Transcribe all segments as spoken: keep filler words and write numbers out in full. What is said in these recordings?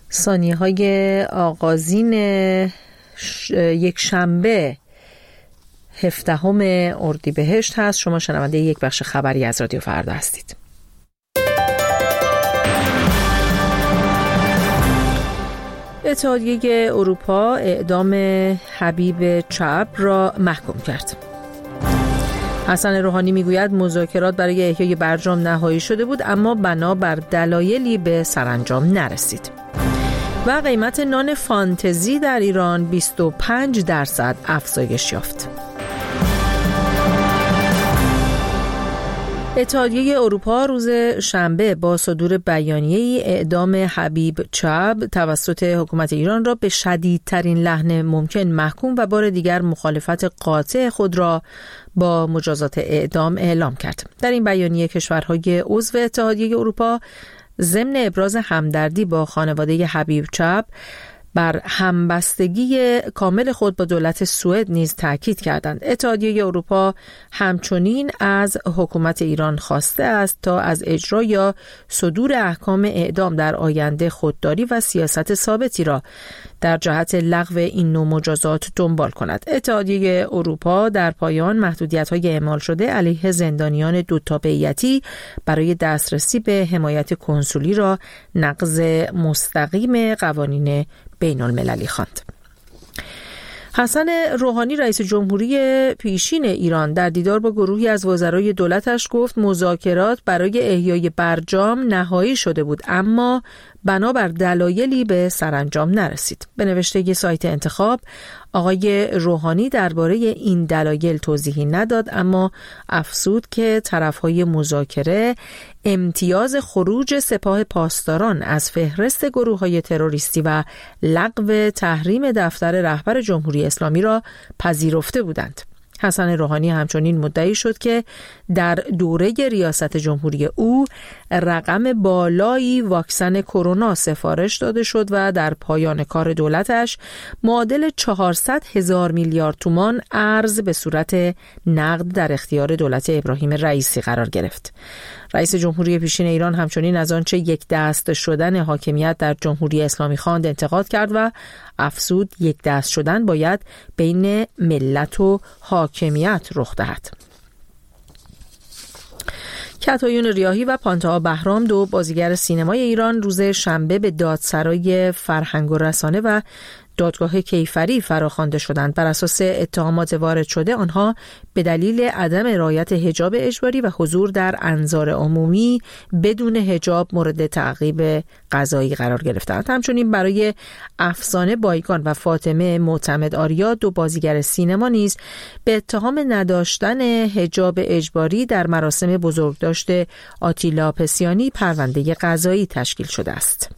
ثانیه های آغازین ش... یک شنبه هفدهم اردیبهشت هست. شما شنونده یک بخش خبری از رادیو فردا هستید. اتحادیه اروپا اعدام حبیب چاب را محکوم کرد. حسن روحانی میگوید مذاکرات برای احیای برجام نهایی شده بود اما بنا بر دلایلی به سرانجام نرسید. و قیمت نان فانتزی در ایران بیست و پنج درصد افزایش یافت. اتحادیه اروپا روز شنبه با صدور بیانیه‌ای اعدام حبیب چاب توسط حکومت ایران را به شدیدترین لحن ممکن محکوم و بار دیگر مخالفت قاطع خود را با مجازات اعدام اعلام کرد. در این بیانیه کشورهای عضو اتحادیه اروپا ضمن ابراز همدردی با خانواده حبیب چاب بر همبستگی کامل خود با دولت سوئد نیز تاکید کردند. اتحادیه اروپا همچنین از حکومت ایران خواسته است تا از اجرا یا صدور احکام اعدام در آینده خودداری و سیاست ثابتی را در جهت لغو این نوع مجازات دنبال کند. اتحادیه اروپا در پایان محدودیت‌های اعمال شده علیه زندانیان دوتابعیتی برای دسترسی به حمایت کنسولی را نقض مستقیم قوانین بین المللی خواند. حسن روحانی رئیس جمهوری پیشین ایران در دیدار با گروهی از وزرای دولتش گفت مذاکرات برای احیای برجام نهایی شده بود اما بنابر دلایلی به سرانجام نرسید. به نوشته سایت انتخاب آقای روحانی درباره این دلایل توضیحی نداد اما افزود که طرفهای مذاکره امتیاز خروج سپاه پاسداران از فهرست گروه‌های تروریستی و لغو تحریم دفتر رهبر جمهوری اسلامی را پذیرفته بودند. حسن روحانی همچنین مدعی شد که در دوره ریاست جمهوری او رقم بالایی واکسن کرونا سفارش داده شد و در پایان کار دولتش معادل چهارصد هزار میلیارد تومان ارز به صورت نقد در اختیار دولت ابراهیم رئیسی قرار گرفت. رئیس جمهوری پیشین ایران همچنین از آنچه یک دست شدن حاکمیت در جمهوری اسلامی خواند انتقاد کرد و افزود یک دست شدن باید بین ملت و حاکمیت رخ دهد. کتایون ریاحی و پانتها بهرام دو بازیگر سینمای ایران روز شنبه به دادسرای فرهنگ و رسانه و دادگاه کیفری فراخوانده شدند. بر اساس اتهامات وارد شده آنها به دلیل عدم رعایت حجاب اجباری و حضور در انظار عمومی بدون حجاب مورد تعقیب قضایی قرار گرفتند. همچنین برای افسانه بایگان و فاطمه معتمد آریا دو بازیگر سینما نیز به اتهام نداشتن حجاب اجباری در مراسم بزرگداشت آتیلا پسیانی پرونده قضایی تشکیل شده است.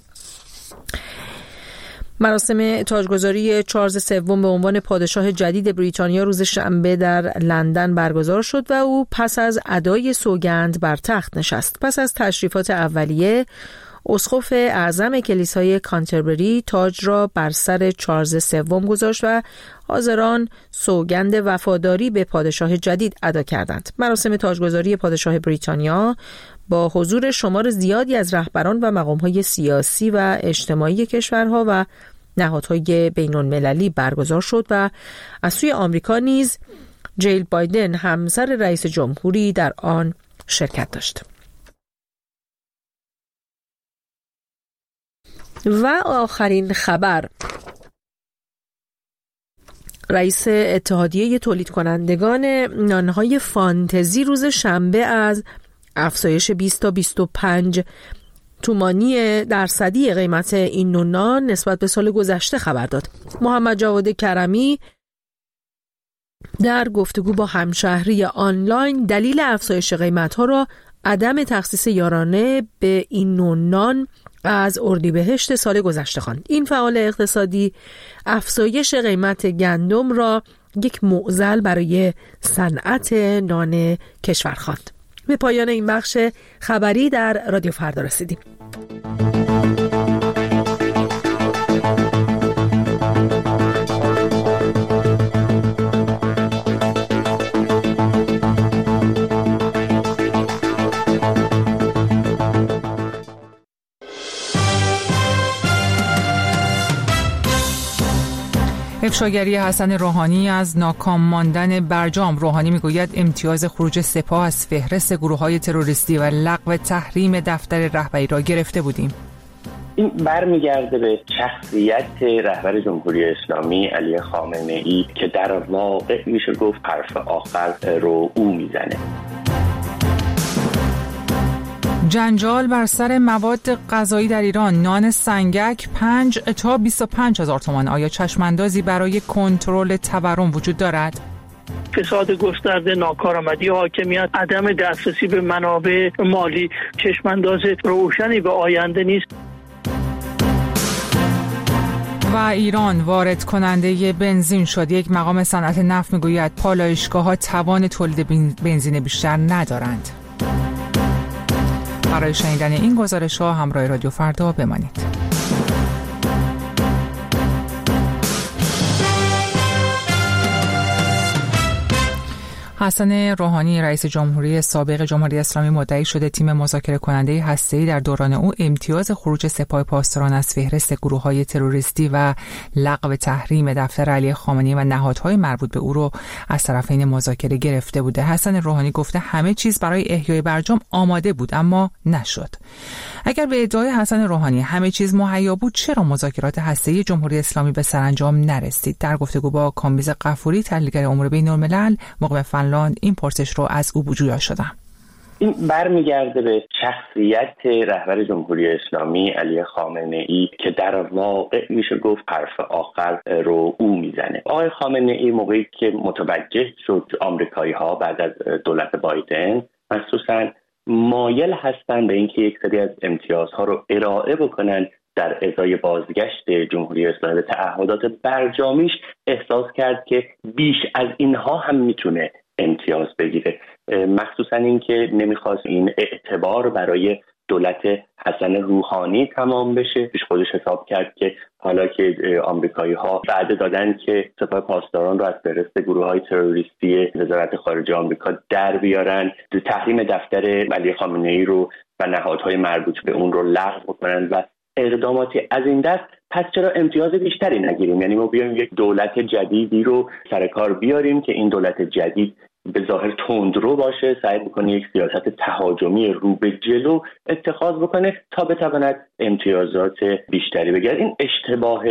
مراسم تاجگذاری چارلز سوم به عنوان پادشاه جدید بریتانیا روز شنبه در لندن برگزار شد و او پس از ادای سوگند بر تخت نشست. پس از تشریفات اولیه، اسقف اعظم کلیسای کانتربری تاج را بر سر چارلز سوم گذاشت و حاضران سوگند وفاداری به پادشاه جدید ادا کردند. مراسم تاجگذاری پادشاه بریتانیا با حضور شمار زیادی از رهبران و مقام‌های سیاسی و اجتماعی کشورها و نهادهای بین‌المللی برگزار شد و از سوی آمریکا نیز جیل بایدن همسر رئیس جمهوری در آن شرکت داشت. و آخرین خبر، رئیس اتحادیه تولید کنندگان نانهای فانتزی روز شنبه از افزایش بیست تا بیست و پنج تومانی درصدی قیمت این نوع نان نسبت به سال گذشته خبر داد. محمد جواد کرمی در گفتگو با همشهری آنلاین دلیل افزایش قیمت‌ها را عدم تخصیص یارانه به این نوع نان از اردیبهشت سال گذشته خواند. این فعال اقتصادی افزایش قیمت گندم را یک معضل برای صنعت نان کشور خواند. به پایان این بخش خبری در رادیو فردا رسیدیم. افشاگری حسن روحانی از ناکام ماندن برجام. روحانی میگوید امتیاز خروج سپاه از فهرست گروه‌های تروریستی و لغو تحریم دفتر رهبری را گرفته بودیم. این برمیگرده به شخصیت رهبر جمهوری اسلامی علی خامنه‌ای که در واقع میشه گفت حرف آخر رو او میزنه. جنجال بر سر مواد غذایی در ایران. نان سنگک پنج تا بیست و پنج هزار تومان. آیا چشماندازی برای کنترل تورم وجود دارد؟ فساد گسترده، ناکارآمدی حاکمیت، عدم دسترسی به منابع مالی چشمانداز روشنی به آینده نیست. و ایران وارد کننده بنزین شد. یک مقام صنعت نفت میگوید پالایشگاه‌ها توان تولید بنزین بیشتر ندارند. برای شنیدن این گزارش‌ها همراه رادیو فردا بمانید. حسن روحانی رئیس جمهوری سابق جمهوری اسلامی مدعی شده تیم مذاکره کننده هسته‌ای در دوران او امتیاز خروج سپاه پاسداران از فهرست گروه‌های تروریستی و لغو تحریم دفتر علی خامنه‌ای و نهادهای مربوط به او رو از طرفین مذاکره گرفته بوده. حسن روحانی گفته همه چیز برای احیای برجام آماده بود اما نشد. اگر به ادعای حسن روحانی همه چیز مهیا بود، چرا مذاکرات هسته‌ای جمهوری اسلامی به سرانجام نرسید؟ در گفتگو با کامبیز غفوری تحلیلگر امور بین‌الملل مقیم فنلاند این پرسش رو از او جویا شدم. این برمیگرده به شخصیت رهبر جمهوری اسلامی علی خامنه‌ای که در واقع میشه گفت حرف آخر رو او میزنه. آقای خامنه‌ای موقعی که متوجه شد آمریکایی‌ها بعد از دولت بایدن مخصوصاً مایل هستن به اینکه یک سری از امتیازها رو ارائه بکنن در ازای بازگشت جمهوری اسلامی به تعهدات برجامیش، احساس کرد که بیش از اینها هم میتونه امتیاز بگیره. مخصوصا اینکه نمیخواست این اعتبار برای دولت حسن روحانی تمام بشه. پیش خودش حساب کرد که حالا که آمریکایی ها وعده دادن که سپاه پاسداران رو از فهرست گروه های تروریستی وزارت خارجه آمریکا در بیارن، تحریم دفتر علی خامنه‌ای رو و نهادهای مربوط به اون رو لغو کنن و اقداماتی از این دست، پس چرا امتیاز بیشتری نگیریم؟ یعنی ما بیایم یک دولت جدیدی رو سر کار بیاریم که این دولت جدید به ظاهر تندرو باشه، سعی بکنه یک سیاست تهاجمی رو به جلو اتخاذ بکنه تا بتواند امتیازات بیشتری بگیرد. این اشتباه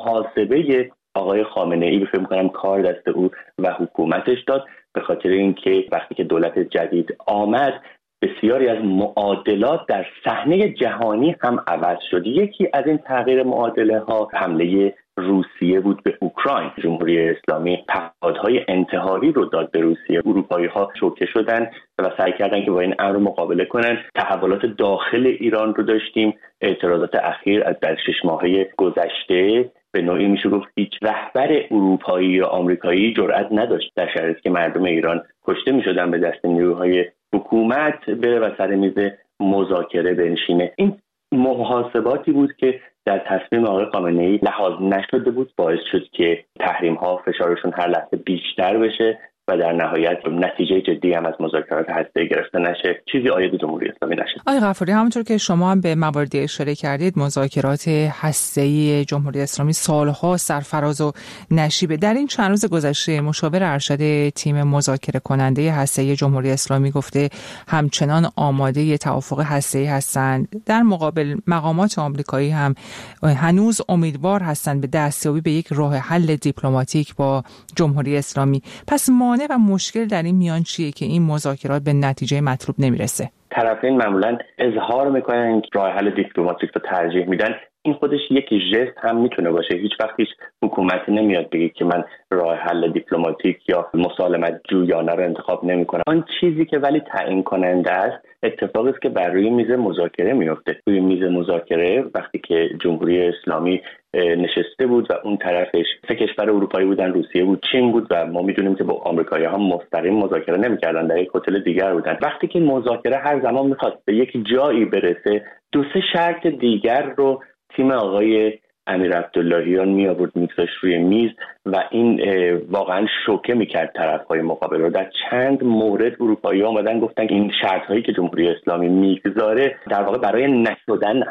محاسبه آقای خامنه‌ای به فکر می‌کنم کار دست او و حکومتش داد، به خاطر اینکه وقتی که دولت جدید آمد بسیاری از معادلات در صحنه جهانی هم عوض شد. یکی از این تغییر معادله ها حمله روسیه بود به اوکراین. جمهوری اسلامی تعهدهای انتحاری رو داد به روسیه. اروپایی ها شوکه شدن و سعی کردن که با این امر مقابله کنن. تحولات داخل ایران رو داشتیم. اعتراضات اخیر از در شش ماهه گذشته به نوعی میشه گفت هیچ رهبر اروپایی یا آمریکایی جرئت نداشت در شرایطی که مردم ایران کشته میشدن به دست نیروهای حکومت بره و سر میز مذاکره بنشینه. این محاسباتی بود که در تصمیم آقای خامنه‌ای لحاظ نشده بود، باعث شد که تحریم ها فشارشون هر لحظه بیشتر بشه و در نهایت نتیجه جدی هم از مذاکرات هسته‌ای گرفته نشه، چیزی عاید جمهوری اسلامی نشه. آقای غفوری، همونطور که شما هم به مواردی اشاره کردید، مذاکرات هسته‌ای جمهوری اسلامی سالها سرفراز و نشیبه. در این چند روز گذشته مشاور ارشد تیم مذاکره کننده هسته‌ای جمهوری اسلامی گفته همچنان آماده توافق هسته‌ای هستند. در مقابل مقامات آمریکایی هم هنوز امیدوار هستند به دستیابی به یک راه حل دیپلماتیک با جمهوری اسلامی. پس مانع و مشکل در این میان چیه که این مذاکرات به نتیجه مطلوب نمیرسه؟ طرفین معمولاً اظهار میکنن که راه حل دیپلماتیک رو ترجیح میدن. این خودش یک ژست هم میتونه باشه. هیچ وقت هیچ حکومتی نمیاد بگه که من راه حل دیپلماتیک یا مسالمت جویانه رو انتخاب نمیکنم. آن چیزی که ولی تعیین کننده است اتفاقی است که بر روی میز مذاکره میفته. روی میز مذاکره وقتی که جمهوری اسلامی نشسته بود و اون طرفش سه کشور اروپایی بودن، روسیه بود، چین بود و ما میدونیم که با آمریکایی‌ها مستقیم مذاکره نمی‌کردن، در یک هتل دیگر بودن. وقتی که مذاکره هر زمان می‌خواست به یک جایی برسه، دو سه شرط دیگر رو تیم آقای امیر عبداللهیان می آورد می‌گذاشت روی میز و این واقعا شوکه می‌کرد طرف‌های مقابل رو. در چند مورد اروپایی‌ها اومدن گفتن که این شرط‌هایی که جمهوری اسلامی می‌گذاره در واقع برای نشدن هست.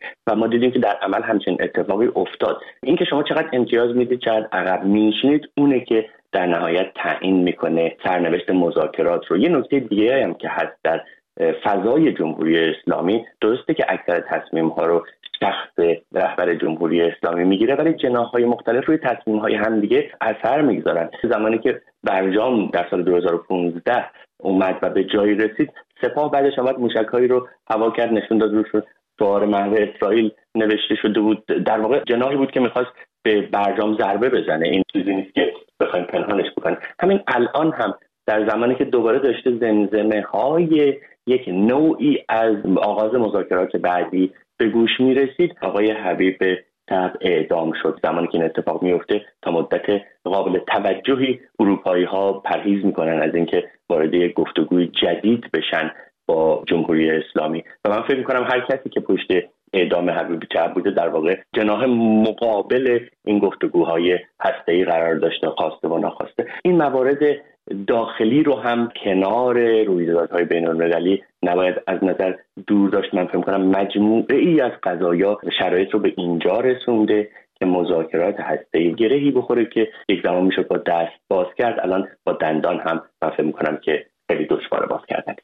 و ما دیدیم که در عمل همچین اتفاقی افتاد. این که شما چقدر امتیاز میدید چقدر عقب میشینید اونه که در نهایت تعیین میکنه سرنوشت مذاکرات رو. یه نکته دیگه هم که هست در فضای جمهوری اسلامی، درسته که اکثر تصمیم ها رو شخص رهبر جمهوری اسلامی میگیره، ولی جناح‌های مختلف روی تصمیم‌های هم دیگه اثر میگذارن. زمانی که برجام در سال دو هزار و پانزده اومد و به جایی رسید، سپاه بعدش اومد موشک‌هایی رو هوا کرد، نشون داد روش شعار محو اسرائیل نوشته شده بود. در واقع جناحی بود که می‌خواست به برجام ضربه بزنه. این چیزی نیست که بخوایم پنهانش بکنیم. همین الان هم در زمانی که دوباره داشته زمزمه‌های یک نوعی از آغاز مذاکرات بعدی به گوش میرسید، آقای حبیب چبع اعدام شد. زمانی که این اتفاق میفته تا مدت قابل توجهی اروپایی ها پرهیز میکنن از اینکه وارد یک گفتگوی جدید بشن با جمهوری اسلامی و من فکر میکنم هر کسی که پشت اعدام حبیب چبع بوده در واقع جناح مقابل این گفتگوهای هسته‌ای قرار داشته، خواسته و ناخواسته. این موارد داخلی رو هم کنار رویدادهای بین‌المللی نباید از نظر دور داشت. من فکر می‌کنم مجموعه ای از قضایا شرایط رو به اینجا رسونده که مذاکرات هسته‌ای گرهی بخوره که یک زمان میشد با دست باز کرد، الان با دندان هم من فکر می‌کنم که خیلی دشوار باز کردن.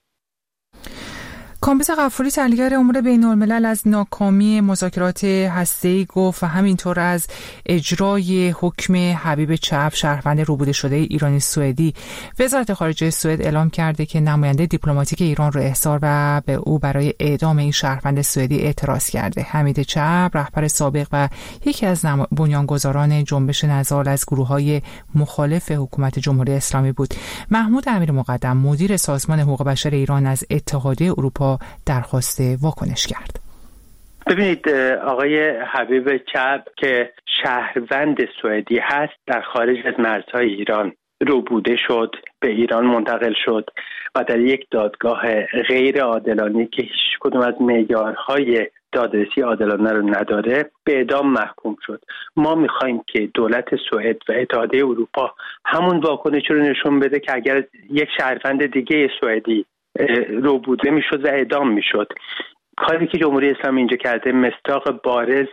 کامبیز غفوری، تحلیلگر امور بین‌الملل، از ناکامی مذاکرات هسته‌ای گفت و همینطور از اجرای حکم حبیب چبع، شهروند روبوده شده ایرانی سوئدی. وزارت خارجه سوئد اعلام کرده که نماینده دیپلماتیک ایران را احضار و به او برای اعدام این شهروند سوئدی اعتراض کرده. حمید چبع رهبر سابق و یکی از بنیانگذاران جنبش نضال از گروه‌های مخالف حکومت جمهوری اسلامی بود. محمود امیر مقدم، مدیر سازمان حقوق بشر ایران، از اتحادیه اروپا درخواست واکنش کرد. ببینید، آقای حبیب چبع که شهروند سوئدی هست در خارج از مرزهای ایران روبوده شد، به ایران منتقل شد و در یک دادگاه غیر عادلانه که هیچ کدوم از معیارهای دادرسی عادلانه رو نداره به اعدام محکوم شد. ما میخوایم که دولت سوئد و اتحادیه اروپا همون واکنش رو نشون بده که اگر یک شهروند دیگه سوئدی روبوده میشد و اعدام میشد. کاری که جمهوری اسلامی اینجا کرده مصداق بارز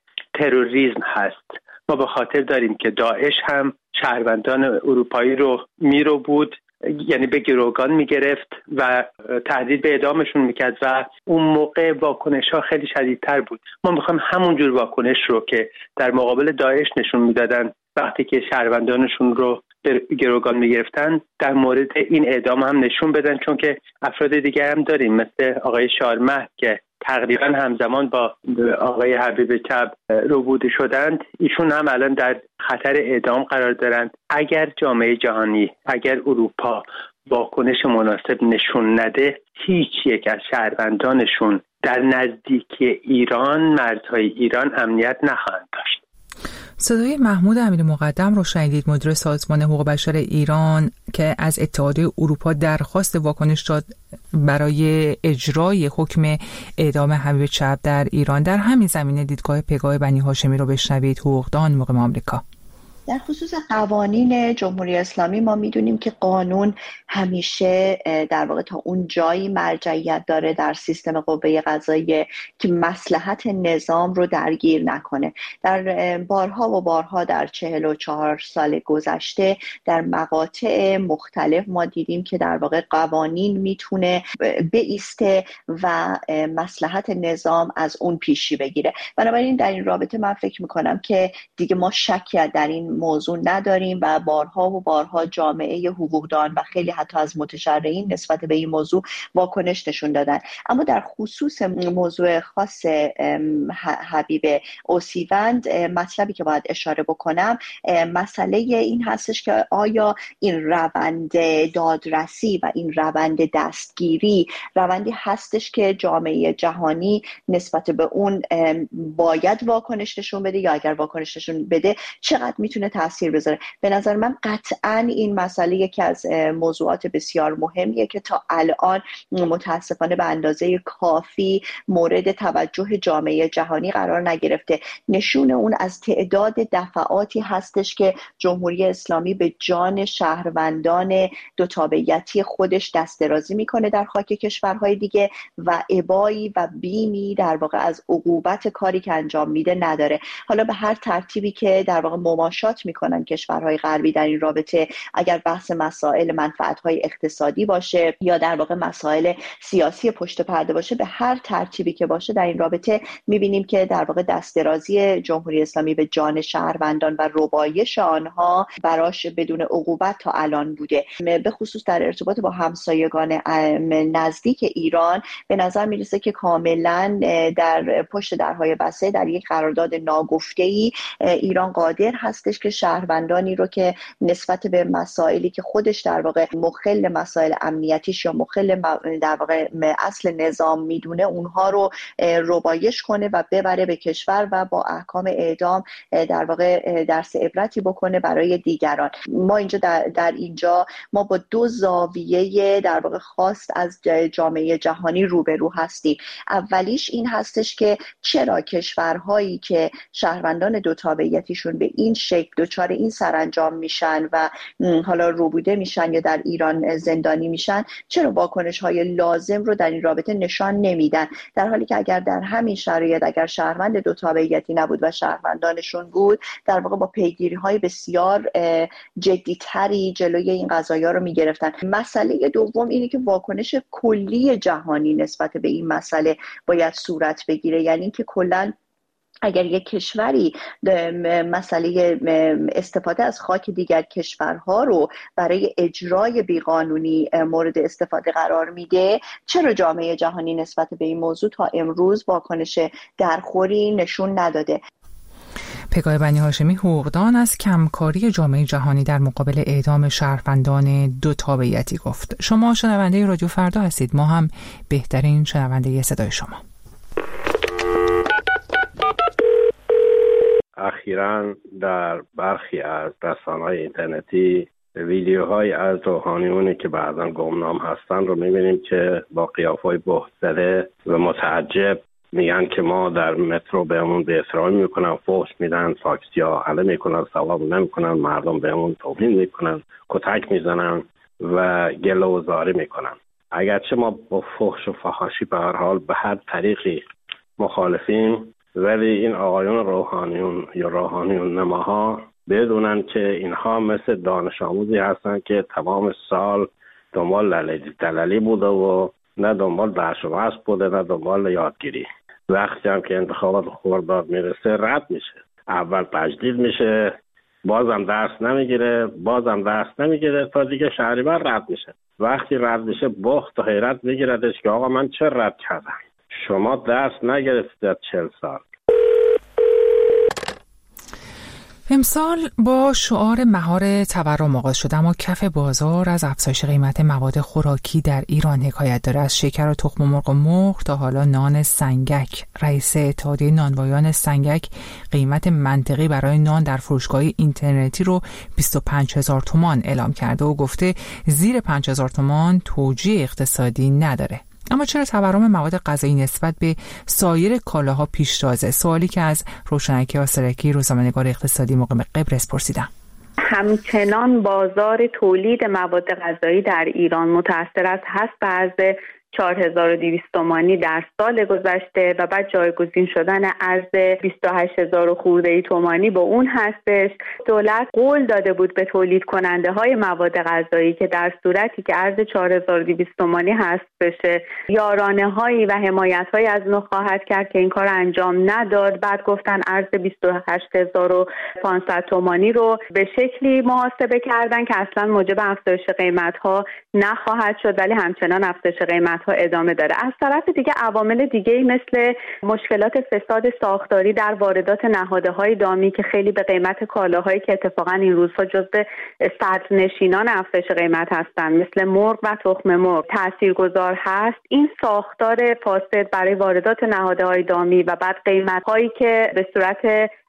تروریسم هست. ما به خاطر داریم که داعش هم شهروندان اروپایی رو میرو بود، یعنی به گروگان میگرفت و تهدید به اعدامشون میکرد و اون موقع واکنش ها خیلی شدیدتر بود. ما میخوایم همون جور واکنش رو که در مقابل داعش نشون میدادن وقتی که شهروندانشون رو گروگان میگرفتن در مورد این اعدام هم نشون بدن، چون که افراد دیگه هم داریم مثل آقای شارمه که تقریبا همزمان با آقای حبیب چبع روبوده شدند. ایشون هم الان در خطر اعدام قرار دارند. اگر جامعه جهانی، اگر اروپا واکنش مناسب نشون نده، هیچ یک از شهروندانشون در نزدیکی ایران، مرزهای ایران امنیت نخواهند داشت. صدای محمود امیر مقدم رو شنیدید، مدیر سازمان حقوق بشر ایران که از اتحادیه اروپا درخواست واکنش داد برای اجرای حکم اعدام حبیب چبع در ایران. در همین زمینه دیدگاه پگاه بنی هاشمی رو بشنوید، حقوقدان مقیم آمریکا. در خصوص قوانین جمهوری اسلامی ما میدونیم که قانون همیشه در واقع تا اون جایی مرجعیت داره در سیستم قوه قضاییه که مصلحت نظام رو درگیر نکنه. در بارها و بارها در چهل و چهار سال گذشته در مقاطع مختلف ما دیدیم که در واقع قوانین میتونه بایسته و مصلحت نظام از اون پیشی بگیره. بنابراین در این رابطه من فکر میکنم که دیگه ما شکی در این موضوع نداریم و بارها و بارها جامعه حقوقدان و خیلی حتی از متشرعین نسبت به این موضوع واکنش نشون دادن. اما در خصوص موضوع خاص حبیب اوسیوند مطلبی که باید اشاره بکنم مسئله این هستش که آیا این روند دادرسی و این روند دستگیری روندی هستش که جامعه جهانی نسبت به اون باید واکنش نشون بده، یا اگر واکنش نشون بده چقدر میتونه میتونه تاثیر بذاره. به نظر من قطعا این مسئله یکی از موضوعات بسیار مهمیه که تا الان متاسفانه به اندازه کافی مورد توجه جامعه جهانی قرار نگرفته. نشون اون از تعداد دفعاتی هستش که جمهوری اسلامی به جان شهروندان دو تابعیتی خودش دست درازی میکنه در خاک کشورهای دیگه و ابایی و بیمی در واقع از عقوبت کاری که انجام میده نداره. حالا به هر ترتیبی که در واقع مماشات میکنن کشورهای غربی در این رابطه، اگر بحث مسائل منفعت‌های اقتصادی باشه یا در واقع مسائل سیاسی پشت پرده باشه، به هر ترتیبی که باشه در این رابطه میبینیم که در واقع دست درازی جمهوری اسلامی به جان شهروندان و ربایش آنها براش بدون عقوبت تا الان بوده. به خصوص در ارتباط با همسایگان نزدیک ایران به نظر میرسه که کاملا در پشت درهای بسته در یک قرارداد ناگفته‌ای ایران قادر هستش که شهروندانی رو که نسبت به مسائلی که خودش در واقع مخل مسائل امنیتیش یا مخل در واقع اصل نظام میدونه اونها رو ربایش کنه و ببره به کشور و با احکام اعدام در واقع درس عبرتی بکنه برای دیگران. ما اینجا در, در اینجا ما با دو زاویه در واقع خاص از جامعه جهانی روبرو هستیم. اولیش این هستش که چرا کشورهایی که شهروندان دو تابعیتیشون به این شکل دچار این سرانجام میشن و حالا روبوده میشن یا در ایران زندانی میشن، چرا واکنش های لازم رو در این رابطه نشان نمیدن، در حالی که اگر در همین شرایط اگر شهروند دو تابعیتی نبود و شهروندانشون بود، در واقع با پیگیری های بسیار جدیتری جلوی این قضایا رو میگرفتن. مسئله دوم اینه که واکنش کلی جهانی نسبت به این مسئله باید صورت بگیره، یعنی اینکه کلاً اگر یک کشوری مسئله استفاده از خاک دیگر کشورها رو برای اجرای بیقانونی مورد استفاده قرار میده، چرا جامعه جهانی نسبت به این موضوع تا امروز واکنش درخوری نشون نداده؟ پگاه بنی هاشمی، حقوقدان، از کمکاری جامعه جهانی در مقابل اعدام شهروندان دو تابعیتی گفت. شما شنونده رادیو فردا هستید، ما هم بهترین شنونده صدای شما. اخیراً در برخی از رسانه‌های اینترنتی ویدیوهای از روحانیونی که بعضاً گمنام هستن رو می‌بینیم که با قیافه‌های بهت‌زده و متعجب میگن که ما در مترو بهمون به احترامی میکنن، فحش میدن، تاکسی‌ها حله میکنن، ثواب نمیکنن، مردم بهمون توهین میکنن، کتک میزنن و گله و زاری میکنن. اگرچه ما با فحش و فحاشی به هر حال به هر طریقی مخالفیم، ولی این آقایون روحانیون یا روحانیون نماها بدونن که اینها مثل دانش آموزی هستن که تمام سال دنبال دلالی بوده و نه دنبال درس و بحث بوده نه دنبال یادگیری. وقتی هم که انتخابات خرداد میرسه رد میشه، اول تجدید میشه، بازم درس نمیگیره، بازم درس نمیگیره تا دیگه شهریور رد میشه. وقتی رد میشه بخت و حیرت میگیردش که آقا من چه رد کردم؟ شما درس نگرفتید در چهل سال. امسال با شعار مهار تورم آغاز شد، اما کف بازار از افزایش قیمت مواد خوراکی در ایران حکایت داره. از شکر و تخم مرغ و مرغ تا حالا نان سنگک. رئیس اتحادیه نانوایان سنگک قیمت منطقی برای نان در فروشگاه اینترنتی رو بیست و پنج هزار تومان اعلام کرده و گفته زیر پنج هزار تومان توجیه اقتصادی نداره. اما چرا تورم مواد غذایی نسبت به سایر کالاها پیشتازه؟ سوالی که از روشنکی آسرکی، روزنامه‌نگار اقتصادی مقیم قبرس پرسیدم. همچنان بازار تولید مواد غذایی در ایران متأثر از حذف ارز چهار هزار و دویست تومانی در سال گذشته و بعد جایگزین شدن ارز بیست و هشت هزار خورده تومانی با اون هستش. دولت قول داده بود به تولید کننده های مواد غذایی که در صورتی که ارز چهار هزار و دویست تومانی حذف بشه یارانه هایی و حمایت هایی از اون خواهد کرد که این کار انجام نداد. بعد گفتن ارز بیست و هشت هزار و پانصد تومانی رو به شکلی محاسبه کردن که اصلا موجب افزایش قیمت ها نخواهد شد، ولی همچنان افزایش قیمت ها ادامه داره. از طرف دیگه عوامل دیگه‌ای مثل مشکلات فساد ساختاری در واردات نهادهای دامی که خیلی به قیمت کالاهایی که اتفاقا این روزها جزو صدرنشینان افزایش قیمت هستن مثل مرغ و تخم مرغ تاثیرگذار هست. این ساختار فاسد برای واردات نهادهای دامی و بعد قیمت‌هایی که به صورت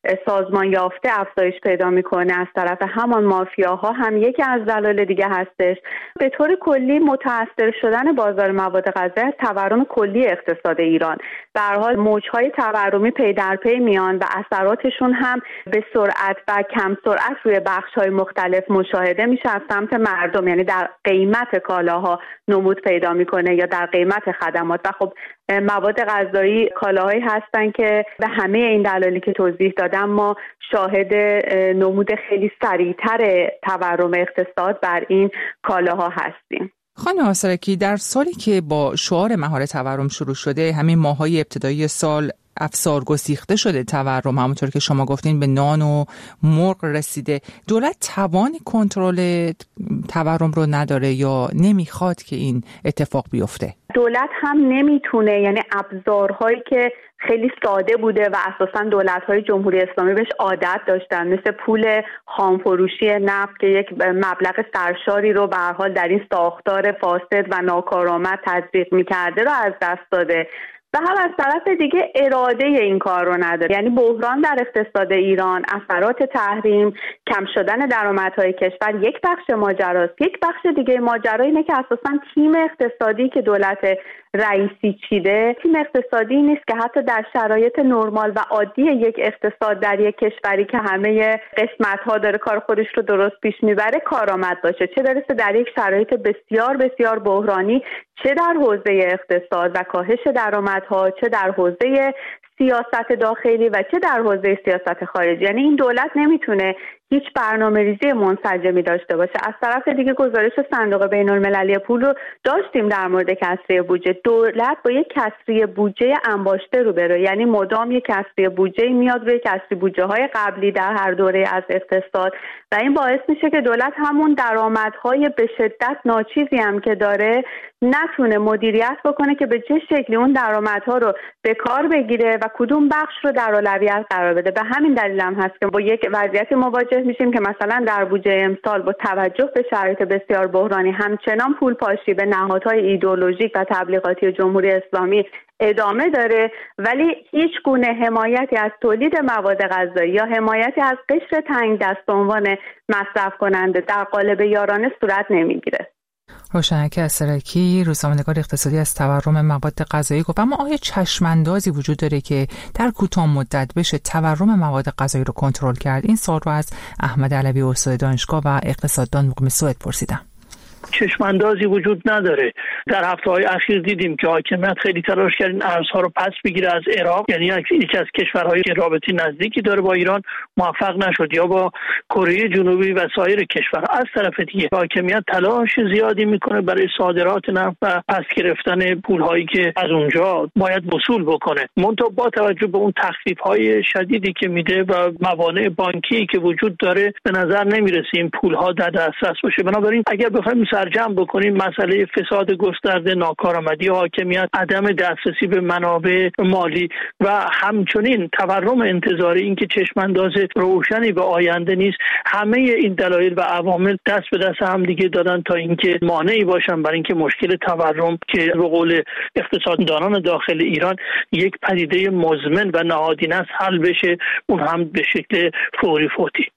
سازمان یافته افزایش پیدا میکنه از طرف همان مافیاها هم یکی از دلایل دیگه هستش. به طور کلی متأثر شدن بازار مواد غذایی از تورم کلی اقتصاد ایران. به هر حال موج‌های تورمی پی در پی میان و اثراتشون هم به سرعت و کم سرعت روی بخش‌های مختلف مشاهده میشه از سمت مردم، یعنی در قیمت کالاها نمود پیدا میکنه یا در قیمت خدمات. و خب مواد غذایی کالاهایی هستن که به همه این دلایلی که توضیح دادم ما شاهد نمود خیلی سریعتر تورم اقتصاد بر این کالاها هستیم. خانم آسرکی، در سالی که با شعار مهار تورم شروع شده، همین ماهای ابتدایی سال افسار گسیخته شده تورم، همونطور که شما گفتین به نان و مرغ رسیده. دولت توان کنترل تورم رو نداره یا نمیخواد که این اتفاق بیفته؟ دولت هم نمیتونه، یعنی ابزارهایی که خیلی ساده بوده و اساساً دولت‌های جمهوری اسلامی بهش عادت داشتن، مثل پول خامفروشی نفت که یک مبلغ سرشاری رو به هر حال در این ساختار فاسد و ناکارآمد تطبیق می‌کرده رو از دست داده و هم از طرف دیگه اراده این کار رو نداره. یعنی بحران در اقتصاد ایران، اثرات تحریم، کم شدن درآمدهای کشور یک بخش ماجراست. یک بخش دیگه ماجرا اینه که اساساً تیم اقتصادی که دولت رئیسی چیده تیم اقتصادی نیست که حتی در شرایط نرمال و عادی یک اقتصاد در یک کشوری که همه قسمت‌ها داره کار خودش رو درست پیش میبره کارآمد باشه، چه برسه در یک شرایط بسیار بسیار بحرانی، چه در حوزه اقتصاد و کاهش درآمدها، چه در حوزه سیاست داخلی و چه در حوزه سیاست خارجی. یعنی این دولت نمیتونه هیچ برنامه‌ریزی منسجمی داشته باشه. از طرف دیگه گزارش صندوق بین‌المللی پول رو داشتیم در مورد کسری بودجه. دولت با یک کسری بودجه انباشته رو بره، یعنی مدام یک کسری بودجه میاد روی کسری بودجه‌های قبلی در هر دوره از اقتصاد و این باعث میشه که دولت همون درآمدهای به شدت ناچیزی هم که داره نتونه مدیریت بکنه که به چه شکلی اون درآمدها رو به کار بگیره و کدوم بخش رو در اولویت قرار بده. به همین دلیل هم هست که با یک وضعیت مواجه میشیم که مثلا در بودجه امسال با توجه به شرایط بسیار بحرانی همچنان پول پاشی به نهادهای ایدئولوژیک و تبلیغاتی جمهوری اسلامی ادامه داره، ولی هیچ گونه حمایتی از تولید مواد غذایی یا حمایتی از قشر تنگ دست عنوان مصرف کننده در قالب یارانه صورت نمیگیره. روشنک اسرکی، روزنامه‌نگار اقتصادی، از تورم مواد غذایی گفت. اما آیا چشم‌اندازی وجود داره که در کوتاه مدت بشه تورم مواد غذایی رو کنترل کرد؟ این سوال رو از احمد علوی استاد دانشگاه و اقتصاددان مقیم سوئد پرسیدم. چشماندازی وجود نداره. در هفته‌های اخیر دیدیم که حاکمیت خیلی تلاش کرد این ارزها رو پس بگیره از عراق، یعنی یکی از کشورهایی که رابطه نزدیکی داره با ایران، موفق نشد، یا با کره جنوبی و سایر کشورها. از طرف دیگه حاکمیت تلاش زیادی میکنه برای صادرات نفت و پس گرفتن پولهایی که از اونجا باید وصول بکنه. منتها با توجه به اون تخفیف‌های شدیدی که میده و موانع بانکی که وجود داره به نظر نمیرسه این پولها در دسترس باشه. بنابراین اگر بخوایم سرجم بکنیم مسئله فساد گسترده، ناکارآمدی حاکمیت، عدم دسترسی به منابع مالی و همچنین تورم انتظاری، این که چشمانداز روشنی به آینده نیست، همه این دلایل و عوامل دست به دست هم دیگه دادن تا اینکه مانعی باشن برای اینکه مشکل تورم که به قول اقتصاددانان داخل ایران یک پدیده مزمن و نهادینه است حل بشه، اون هم به شکل فوری فوتی.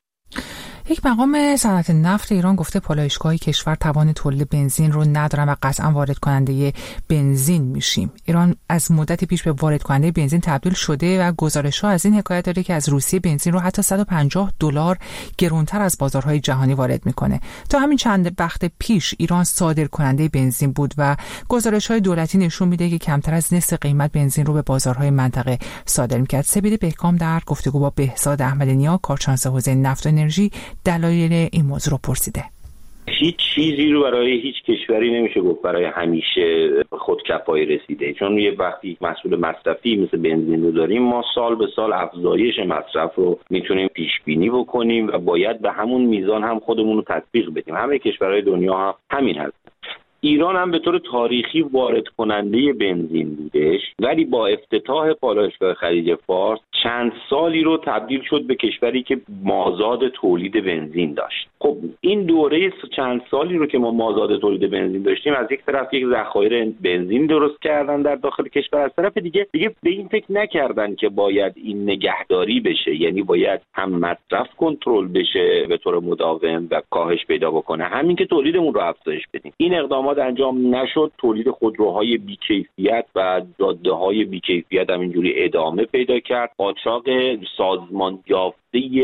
یک مقام صنعت نفت ایران گفته پالایشگاه کشور توان تولید بنزین رو ندارن و قطعا وارد کننده بنزین میشیم. ایران از مدتی پیش به وارد کننده بنزین تبدیل شده و گزارش‌ها از این حکایت داره که از روسیه بنزین رو حتی صد و پنجاه دلار گرانتر از بازارهای جهانی وارد میکنه. تا همین چند وقت پیش ایران صادر کننده بنزین بود و گزارش‌های دولتی نشون میده که کمتر از نصف قیمت بنزین رو به بازارهای منطقه صادر میکرد. سپید بهکام در گفتگو با بهزاد احمدنیا، کارشناس حوزه نفت و انرژی، دلایل این موضوع رو پرسیده. هیچ چیزی رو برای هیچ کشوری نمیشه گفت برای همیشه خودکفایی رسیده، چون یه وقتی محصول مصرفی مثل بنزین رو داریم ما سال به سال افزایش مصرف رو میتونیم پیش بینی بکنیم و باید به همون میزان هم خودمون رو تطبیق بدیم. همه کشورهای دنیا هم همین هست. ایران هم به طور تاریخی وارد کننده بنزین بودش، ولی با افتتاح پالایشگاه خلیج فارس چند سالی رو تبدیل شد به کشوری که مازاد تولید بنزین داشت. خب این دوره چند سالی رو که ما مازاد تولید بنزین داشتیم، از یک طرف یک ذخایر بنزین درست کردن در داخل کشور، از طرف دیگه دیگه به این فکر نکردن که باید این نگهداری بشه، یعنی باید هم مصرف کنترل بشه به طور مداوم و کاهش پیدا بکنه، همین که تولیدمون رو افزایش بدیم. این اقدامات انجام نشد، تولید خودروهای بی‌کیفیت و جاده‌های بی‌کیفیت همینجوری ادامه پیدا کرد. قاچاق سازمان یافته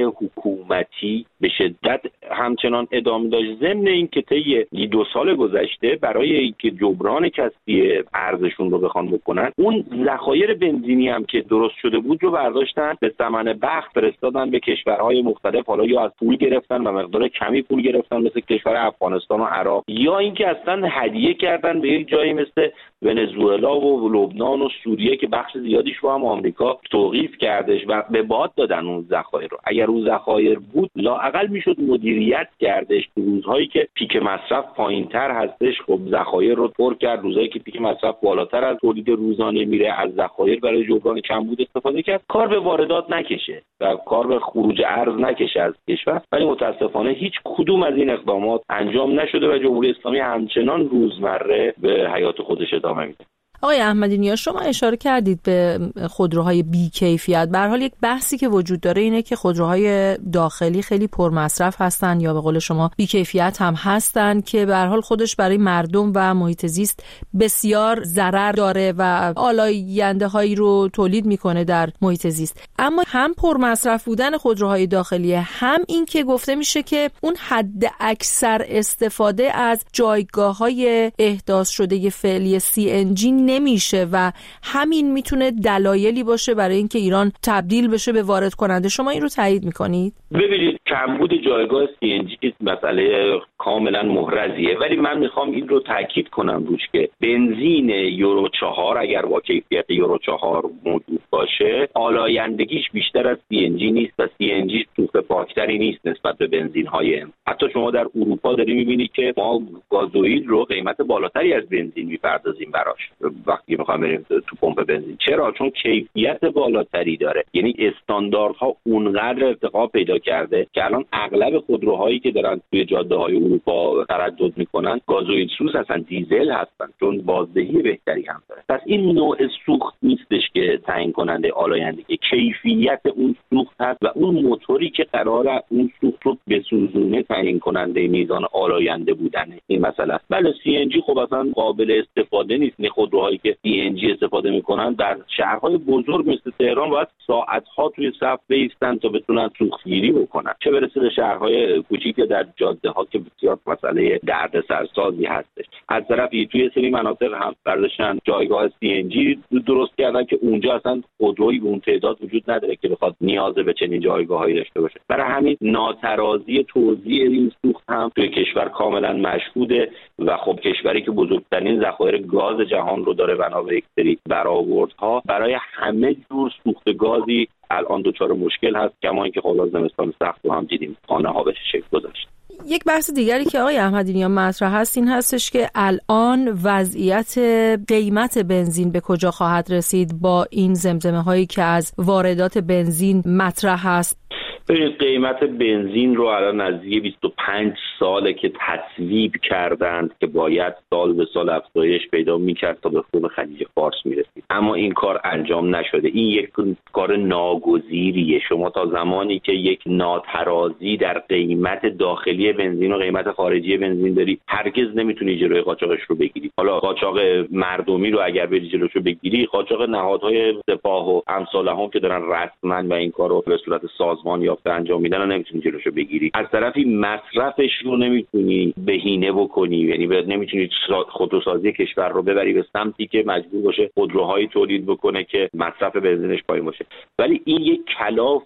حکومتی به شدت همچنان ادامه داشت، ضمن اینکه طی دو سال گذشته برای اینکه جبران کسری ارزشون رو بخوان بکنن، اون ذخایر بنزینی هم که درست شده بود رو برداشتن به ثمن بخت فرستادن به کشورهای مختلف، حالا یا از پول گرفتن و مقدار کمی پول گرفتن مثل کشور افغانستان و عراق، یا اینکه اصلا هدیه کردن به یک جایی مثل ونزوئلا و لبنان و سوریه که بخش زیادیش رو هم آمریکا توقیف کردش و به باد دادن اون ذخایر رو. اگر اون ذخایر بود لااقل میشد مدیریت کردش. روزهایی که پیک مصرف پایینتر هستش خب ذخایر رو پر کرد، روزهایی که پیک مصرف بالاتر از تولید روزانه میره از ذخایر برای جبران کمبود استفاده کرد، کار به واردات نکشه و کار به خروج ارز نکشه از کشور. ولی متاسفانه هیچ کدوم از این اقدامات انجام نشده و جمهوری اسلامی همچنان روزمره به حیات خودش ادامه میده. آقای احمدی نیا، شما اشاره کردید به خودروهای بی‌کیفیت. به هر حال یک بحثی که وجود داره اینه که خودروهای داخلی خیلی پرمصرف هستن یا به قول شما بی‌کیفیت هم هستن که به هر حال خودش برای مردم و محیط زیست بسیار ضرر داره و آلاینده‌هایی رو تولید میکنه در محیط زیست. اما هم پرمصرف بودن خودروهای داخلی، هم این که گفته میشه که اون حد اکثر استفاده از جایگاه‌های احداث شده فعلی سی ان جی نمیشه و همین میتونه دلایلی باشه برای اینکه ایران تبدیل بشه به وارد کننده. شما این رو تایید میکنید؟ ببینید، کمبود جایگاه سی ان جی مسئله کاملا محرزیه، ولی من میخوام این رو تاکید کنم روش که بنزین یورو چهار اگر با کیفیت یورو چهار موجود باشه آلایندگیش بیشتر از سی ان جی نیست و سی ان جی سوخت پاکتری نیست نسبت به بنزین های ام. حتی شما در اروپا داری میبینید که ما گازوئیل رو قیمت بالاتری از بنزین میپردازیم براش وقتی میخوام بریم تو پمپ بنزین. چرا؟ چون کیفیت بالاتری داره. یعنی استانداردها اونقدر ارتقا پیدا کرده که الان اغلب خودروهایی که دارن توی جاده‌های اروپا تردد میکنن گازوئیل سوز هستن، دیزل هستن، چون بازدهی بهتری هم داره. پس این نوع سوخت نیستش که تعیین کننده آلایندگی، کیفیت اون سوخت هست و اون موتوری که قراره اون سوخت رو بسوزونه تعیین کننده میزان آلاینده بودنه. این مسئله است. بله سی ان جی خب اصلا قابل استفاده نیست. خودروهایی که سی ان جی استفاده میکنن در شهرهای بزرگ مثل تهران باید ساعت‌ها توی صف بایستن تا بتونن سوختگیری بکنن، چه برسه به شهرهای کوچیک در جاده‌ها که بسیار مسئله دردسرسازی هستش. از طرفی توی سری مناطق هم برداشتن جایگاه سی ان جی درست کردن که اونجا اصلا خودرویی به اون تعداد وجود نداره که بخواد نیاز به چنین جایگاهایی داشته باشه. برای همین ناترازی توزیع این سوخت هم توی کشور کاملا مشهوده و خب کشوری که بزرگترین ذخایر گاز جهان رو داره بنا به یک سری برآوردها برای همه جور سوخت گازی الان دچار مشکل هست، کما اینکه خب زمستان سخت رو هم دیدیم خانه ها بهش شکل گذاشت. یک بحث دیگری که آقای احمدی نیا مطرح هست این هستش که الان وضعیت قیمت بنزین به کجا خواهد رسید با این زمزمه هایی که از واردات بنزین مطرح هست. ببینید قیمت بنزین رو الان نزدیک بیست و پنج ساله که تصویب کردند که باید سال به سال افزایش پیدا میکرد تا به خون خلیج فارس میرسید، اما این کار انجام نشده. این یک کار ناگزیریه. شما تا زمانی که یک ناترازی در قیمت داخلی بنزین و قیمت خارجی بنزین داری هرگز نمیتونی جلوی قاچاقش رو بگیری. حالا قاچاق مردمی رو اگر بری جلوش رو بگیری، قاچاق نهادهای سپاه و امثال هم که دارن رسما و این کارو به صورت سازمان یافته انجام میدن و نمیتونی جلوشو بگیری. از طرفی مصرفش رو نمیتونی بهینه بکنی، یعنی نمیتونی خودروسازی کشور رو ببری به سمتی که مجبور باشه خودروهایی تولید بکنه که مصرف بنزینش پایین باشه. ولی این یک کلاف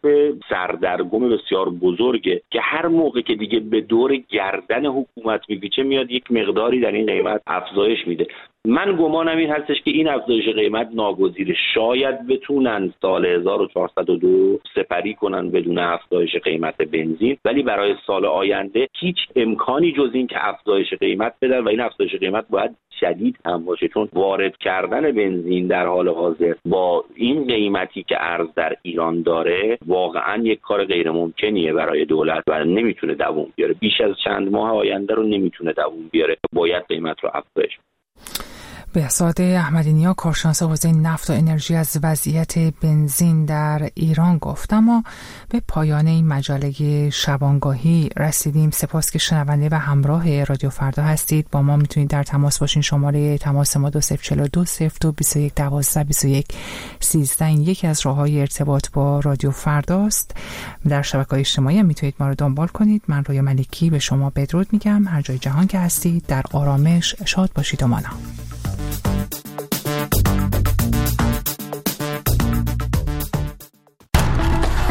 سردرگم بسیار بزرگه که هر موقع که دیگه به دور گردن حکومت میپیچه میاد یک مقداری در این قیمت افزایش میده. من گمانم این هستش که این افزایش قیمت ناگزیره. شاید بتونن سال هزار و چهارصد و دو سپری کنن بدون افزایش قیمت بنزین، ولی برای سال آینده هیچ امکانی جز این که افزایش قیمت بدن و این افزایش قیمت باید شدید هم باشه، چون وارد کردن بنزین در حال حاضر با این قیمتی که ارز در ایران داره واقعا یک کار غیر ممکنیه برای دولت و نمیتونه دوام بیاره. بیش از چند ماه آینده رو نمیتونه دوام بیاره، باید قیمت رو افزایش. بهزاد احمدی‌نیا، کارشناس حوزه نفت و انرژی، از وضعیت بنزین در ایران گفت. اما به پایان این مجله شبانگاهی رسیدیم. سپاس که شنونده و همراه رادیو فردا هستید. با ما میتونید در تماس باشین. شماره تماس ما دو صفر چهار دو صفر دو بیست و یک دوازده بیست و یک سیزده. این یکی از راه‌های ارتباط با رادیو فرداست. در شبکه‌های اجتماعی میتونید ما رو دنبال کنید. من رویا ملکی به شما بدرود میگم. هر جای جهان که هستید در آرامش شاد باشید و مانا.